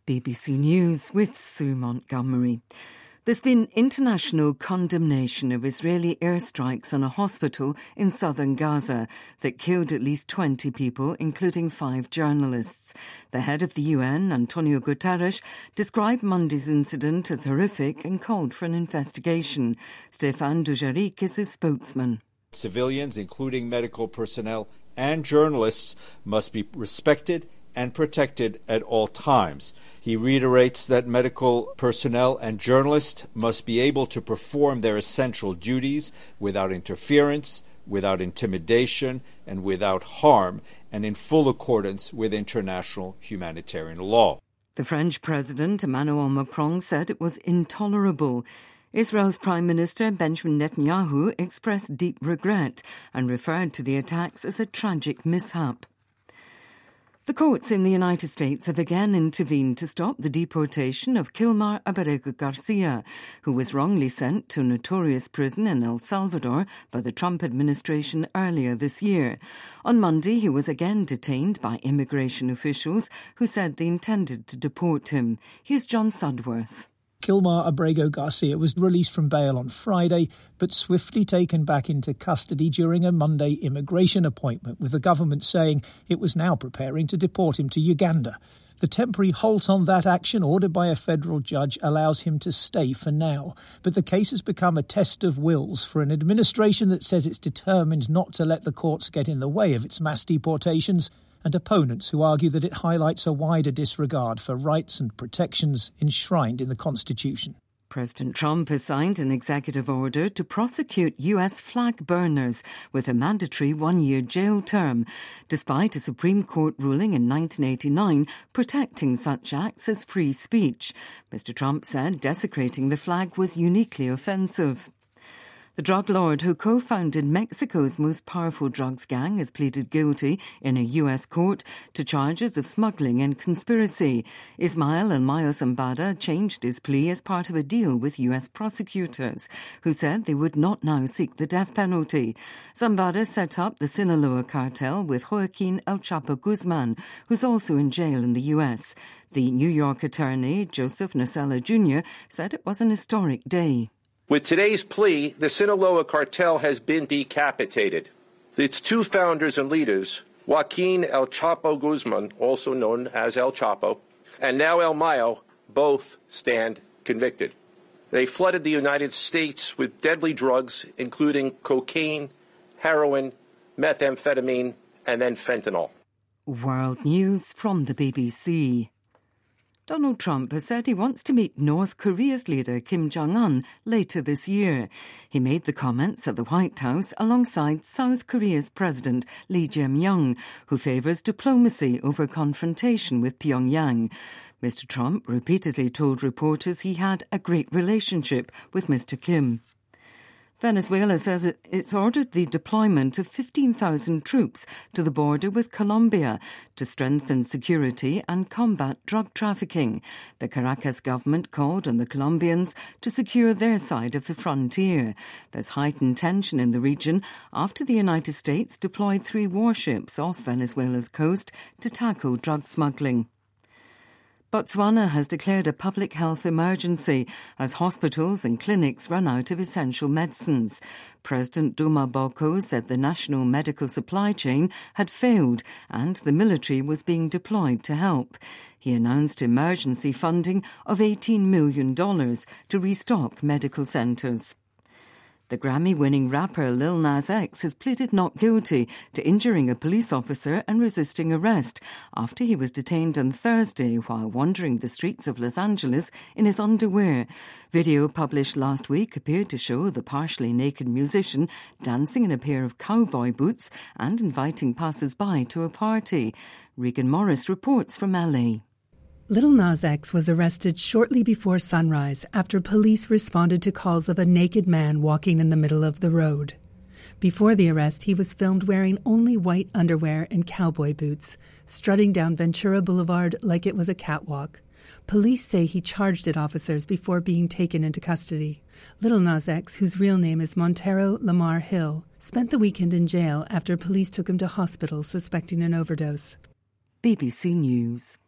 BBC News with Sue Montgomery. There's been international condemnation of Israeli airstrikes on a hospital in southern Gaza that killed at least 20 people, including 5 journalists. The head of the UN, Antonio Guterres, described Monday's incident as horrific and called for an investigation. Stefan Dujarric is his spokesman. Civilians, including medical personnel and journalists, must be respected and protected at all times. He reiterates that medical personnel and journalists must be able to perform their essential duties without interference, without intimidation, and without harm, and in full accordance with international humanitarian law. The French President Emmanuel Macron said it was intolerable. Israel's Prime Minister Benjamin Netanyahu expressed deep regret and referred to the attacks as a tragic mishap. The courts in the United States have again intervened to stop the deportation of Kilmar Abarego Garcia, who was wrongly sent to a notorious prison in El Salvador by the Trump administration earlier this year. On Monday, he was again detained by immigration officials who said they intended to deport him. Here's John Sudworth. Kilmar Abrego Garcia was released from bail on Friday, but swiftly taken back into custody during a Monday immigration appointment, with the government saying it was now preparing to deport him to Uganda. The temporary halt on that action ordered by a federal judge allows him to stay for now. But the case has become a test of wills for an administration that says it's determined not to let the courts get in the way of its mass deportations, and opponents who argue that it highlights a wider disregard for rights and protections enshrined in the Constitution. President Trump has signed an executive order to prosecute U.S. flag burners with a mandatory 1-year jail term, despite a Supreme Court ruling in 1989 protecting such acts as free speech. Mr. Trump said desecrating the flag was uniquely offensive. The drug lord who co-founded Mexico's most powerful drugs gang has pleaded guilty in a U.S. court to charges of smuggling and conspiracy. Ismael Elmayo Zambada changed his plea as part of a deal with U.S. prosecutors, who said they would not now seek the death penalty. Zambada set up the Sinaloa cartel with Joaquin El Chapo Guzman, who's also in jail in the U.S. The New York attorney, Joseph Nocella Jr., said it was an historic day. With today's plea, the Sinaloa cartel has been decapitated. Its 2 founders and leaders, Joaquin El Chapo Guzman, also known as El Chapo, and now El Mayo, both stand convicted. They flooded the United States with deadly drugs, including cocaine, heroin, methamphetamine, and then fentanyl. World News from the BBC. Donald Trump has said he wants to meet North Korea's leader Kim Jong-un later this year. He made the comments at the White House alongside South Korea's President Lee Jae-myung, who favours diplomacy over confrontation with Pyongyang. Mr. Trump repeatedly told reporters he had a great relationship with Mr. Kim. Venezuela says it's ordered the deployment of 15,000 troops to the border with Colombia to strengthen security and combat drug trafficking. The Caracas government called on the Colombians to secure their side of the frontier. There's heightened tension in the region after the United States deployed 3 warships off Venezuela's coast to tackle drug smuggling. Botswana has declared a public health emergency as hospitals and clinics run out of essential medicines. President Duma Boko said the national medical supply chain had failed and the military was being deployed to help. He announced emergency funding of $18 million to restock medical centres. The Grammy-winning rapper Lil Nas X has pleaded not guilty to injuring a police officer and resisting arrest after he was detained on Thursday while wandering the streets of Los Angeles in his underwear. Video published last week appeared to show the partially naked musician dancing in a pair of cowboy boots and inviting passers-by to a party. Regan Morris reports from LA. Lil Nas X was arrested shortly before sunrise after police responded to calls of a naked man walking in the middle of the road. Before the arrest, he was filmed wearing only white underwear and cowboy boots, strutting down Ventura Boulevard like it was a catwalk. Police say he charged at officers before being taken into custody. Lil Nas X, whose real name is Montero Lamar Hill, spent the weekend in jail after police took him to hospital suspecting an overdose. BBC News.